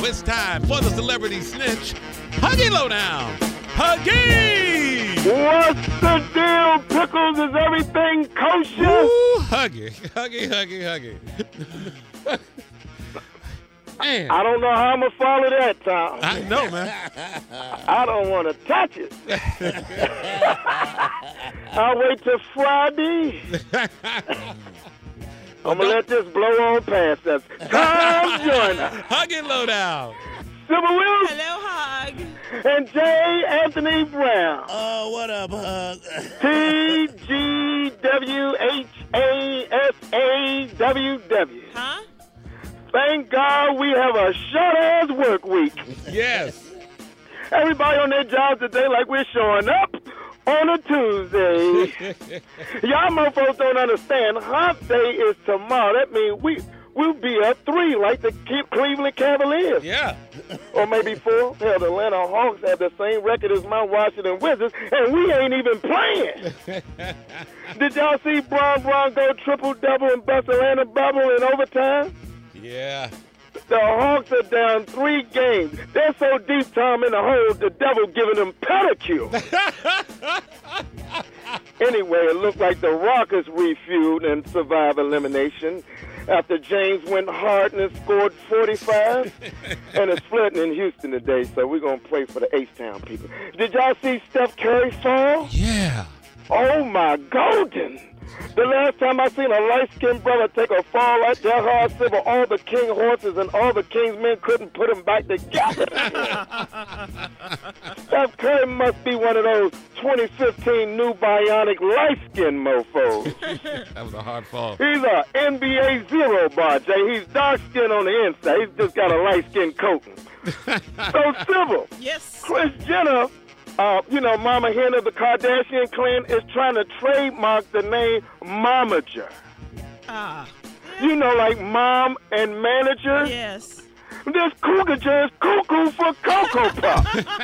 it's time for the Celebrity Snitch Huggy Lowdown. Huggy! What's the deal, Pickles? Is everything kosher? Ooh, Huggy. Man. I don't know how I'm going to follow that, Tom. I know, man. I don't want to touch it. I'll wait till Friday. I'm going to let this blow on past us. Come join us. Huggy Lowdown. Civil Wills. Hello, Hug. And J. Anthony Brown. Oh, what up, Hug? TGWHASAWW. Huh? Thank God we have a short-ass work week. Yes. Everybody on their jobs today like we're showing up on a Tuesday. Y'all mofos don't understand. Hump Day is tomorrow. That means we'll be at 3 like the Cleveland Cavaliers. Yeah. Or maybe 4. Hell, the Atlanta Hawks have the same record as my Washington Wizards, and we ain't even playing. Did y'all see Bron go triple-double and bust Atlanta bubble in overtime? Yeah. The Hawks are down 3 games. They're so deep, Tom, in the hole, the devil giving them pedicure. Anyway, it looked like the Rockets refueled and survived elimination after James went hard and scored 45. And it's flooding in Houston today, so we're going to pray for the H-Town people. Did y'all see Steph Curry fall? Yeah. Oh, my golden. The last time I seen a light-skinned brother take a fall like that hard, Sybil, all the king horses and all the king's men couldn't put him back together. Steph Curry must be one of those 2015 new bionic light-skinned mofos. That was a hard fall. He's a NBA zero bar, Jay. He's dark-skinned on the inside. He's just got a light-skinned coating. So, Sybil, Yes. Kris Jenner, Mama Hen of the Kardashian clan, is trying to trademark the name Momager. You know, like mom and manager. Yes. This cougar just cuckoo for Cocoa Puff.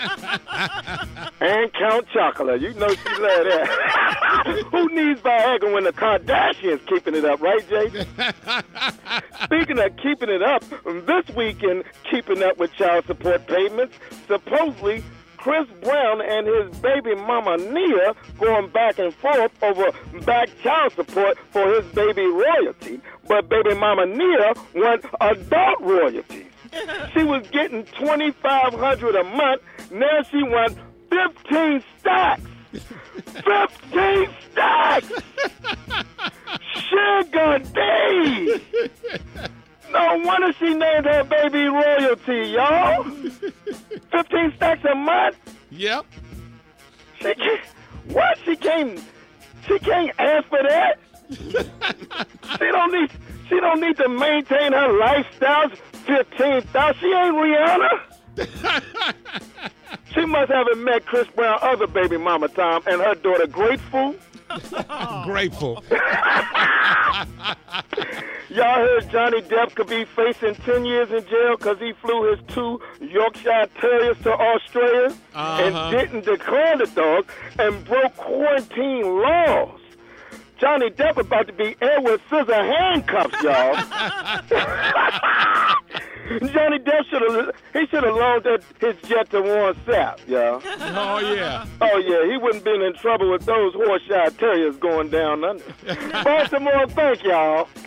And Count Chocolate. You know she love that. Who needs Viagra when the Kardashians keeping it up, right, Jay? Speaking of keeping it up, this weekend, keeping up with child support payments, supposedly Chris Brown and his baby mama Nia going back and forth over back child support for his baby royalty. But baby mama Nia wants adult royalties. She was getting $2,500 a month. Now she wants 15 stacks. 15 stacks! Sugar D! No wonder she named her baby royalty, y'all. 15 stacks a month? Yep. She can't. What? She can't ask for that. She don't need to maintain her lifestyle. 15,000. She ain't Rihanna. She must haven't met Chris Brown other baby mama Tom and her daughter Grateful. Grateful. Y'all heard Johnny Depp could be facing 10 years in jail because he flew his 2 Yorkshire Terriers to Australia and didn't declare the dogs and broke quarantine laws. Johnny Depp about to be aired with scissor handcuffs, y'all. Johnny Depp should have loaned his jet to Warren Sapp, y'all. Oh, yeah. Oh, yeah, he wouldn't been in trouble with those Yorkshire Terriers going down under. Baltimore, thank y'all.